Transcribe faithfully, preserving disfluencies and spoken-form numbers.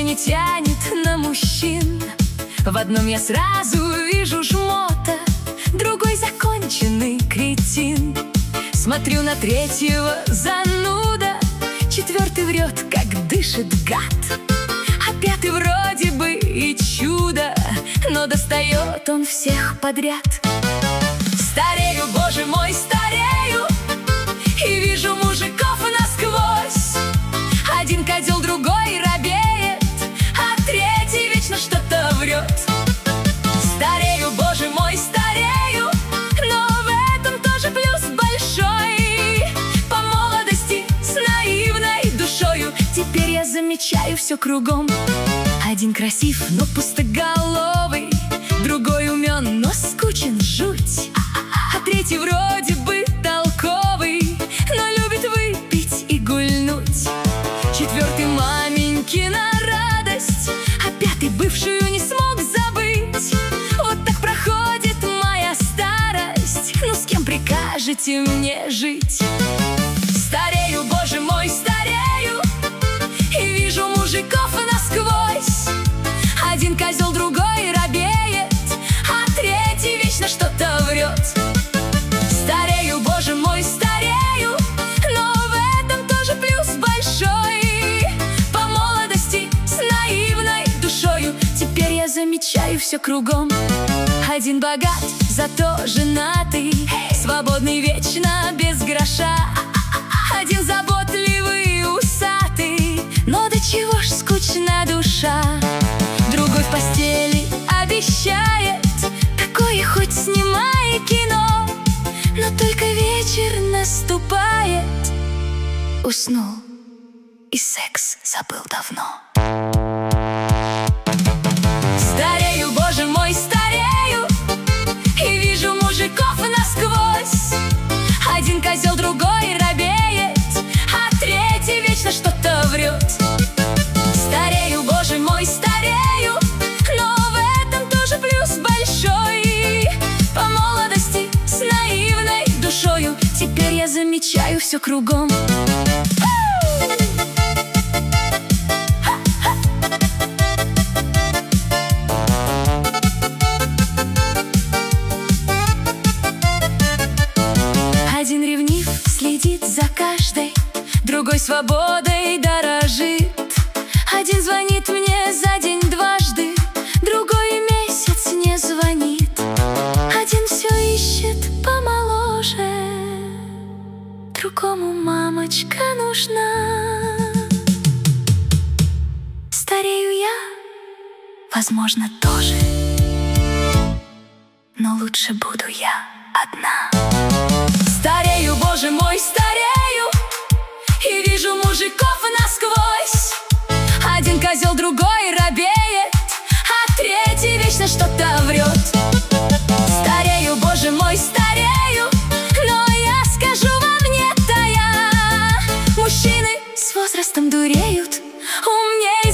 не тянет на мужчин. В одном я сразу вижу жмота, другой законченный кретин. Смотрю на третьего зануда, четвертый врет, как дышит гад, а пятый вроде бы и чудо, но достает он всех подряд. Старею, боже мой, старею, и вижу мужиков насквозь. Один козел, другой робеет, а третий вечно что-то врет. Старею, боже мой, старею, но в этом тоже плюс большой. По молодости с наивной душою теперь я замечаю все кругом. Один красив, но пустоголовый, другой умен, но скучен жуть, а третий вроде бы толковый, но любит выпить и гульнуть. Четвертый маменькина радость, а пятый бывшую не смог забыть. Вот так проходит моя старость, ну с кем прикажете мне жить? Старею, боже мой, старею, и вижу мужиков насквозь. Один козел, другой робеет, а третий вечно что-то врет. Старею, боже мой, старею, но в этом тоже плюс большой. По молодости с наивной душою теперь я замечаю все кругом. Один богат, зато женатый, свободный вечно без гроша. Один заботливый, усатый, но до чего ж скучна душа. Другой в постели обещает такое хоть снимай кино, но только вечер наступает, уснул и секс забыл давно. Старею, боже мой, старею, и вижу мужиков насквозь. Один козел, другой робеет, а третий вечно что-то врет. Старею, боже мой, старею, но в этом тоже плюс большой. По молодости с наивной душою теперь я замечаю все кругом. Один ревнив, следит за каждой, другой свободой дорожит. Один звонит мне за день дважды, другой месяц не звонит. Один все ищет помоложе, другому мамочка нужна. Старею я, возможно, тоже, но лучше буду я одна. Старею, боже мой, старею, и вижу мужиков насквозь. Один козел, другой робеет, а третий вечно что-то врет. Старею, боже мой, старею, но я скажу вам нет, а я. Мужчины с возрастом дуреют, умнее